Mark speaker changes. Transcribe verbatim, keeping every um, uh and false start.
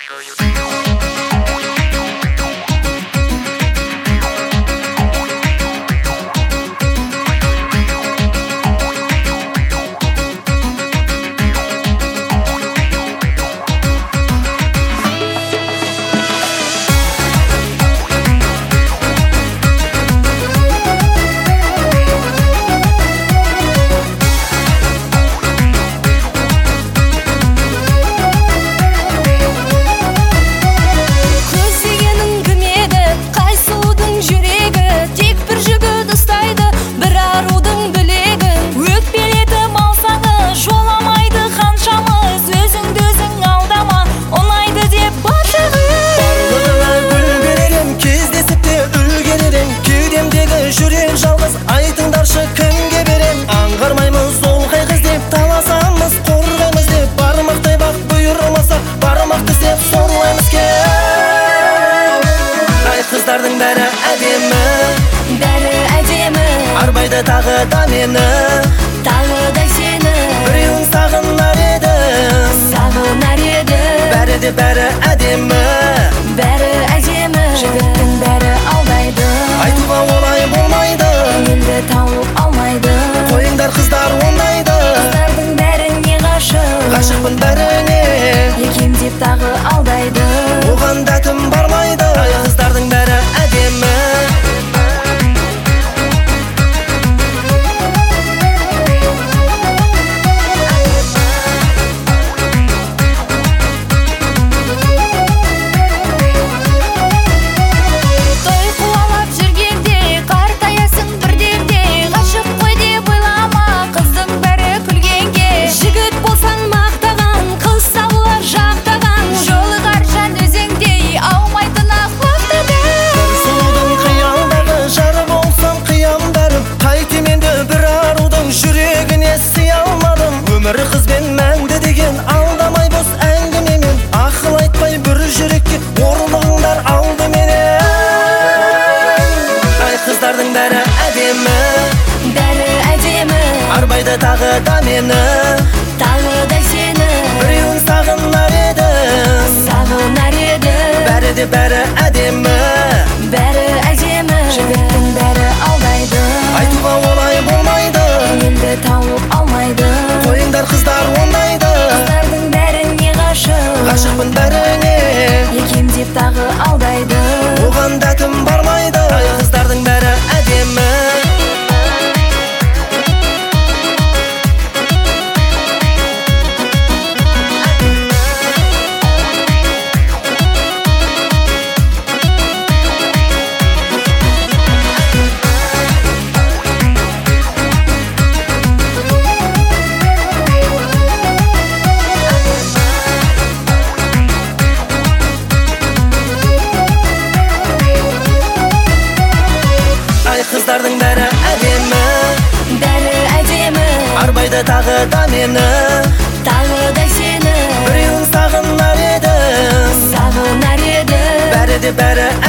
Speaker 1: Жүрек жалғыз айтыңдаршы кімге берем? Аңғармаймыз ол қай қыз деп, таласамыз қорғаймыз деп, бармақтай бақ бұйырмаса бармақты сеп сорлаймыз ке. Ай қыздардың бәрі әдемі,
Speaker 2: бәрі әдемі,
Speaker 1: арбайды тағы да мені,
Speaker 2: тағы да сені.
Speaker 1: Біреуін сағынар еді,
Speaker 2: сағынар еді.
Speaker 1: Бәрі де бәрі әдемі,
Speaker 2: бәрі әдемі, жігіттің бәрі алдайды.
Speaker 1: Айтуға олай болмайды,
Speaker 2: елді тауып алмайды.
Speaker 1: Қойыңдар қыздар ондайды,
Speaker 2: қыздардың бәріне ғашық,
Speaker 1: ғашықпын бәріне,
Speaker 2: екем деп тағы алдайды.
Speaker 1: Оған дәтім бармайды. Ай қыздардың бәрі әдемі, өмірі қызбен мәңді деген алдамай бос әңгімемен, ақыл айтпай бір жүрекке орныңдар алды менен. Ай қыздардың бәрі әдемі,
Speaker 2: бәрі әдемі,
Speaker 1: арбайды тағы да мені,
Speaker 2: тағы да сені.
Speaker 1: Біреуін сағынар еді,
Speaker 2: сағынар еді.
Speaker 1: Бәрі де бәрі әдемі,
Speaker 2: бәрі әдемі, жігіттің бәрі алдайды.
Speaker 1: Айтуға олай болмайды,
Speaker 2: елді тауып алмайды.
Speaker 1: Қойыңдар қыздар ондайды,
Speaker 2: қыздардың бәріне ғашық,
Speaker 1: ғашықпын бәріне,
Speaker 2: екем деп тағы алдайды.
Speaker 1: Оған дәтім бармайды. Ай қыздардың бәрі әдемі, қыздардың бәрі әдемі,
Speaker 2: бәрі әдемі,
Speaker 1: арбайды тағы да мені,
Speaker 2: тағы да сені.
Speaker 1: Біреуін сағынар еді,
Speaker 2: сағынар еді.
Speaker 1: Бәрі де бәрі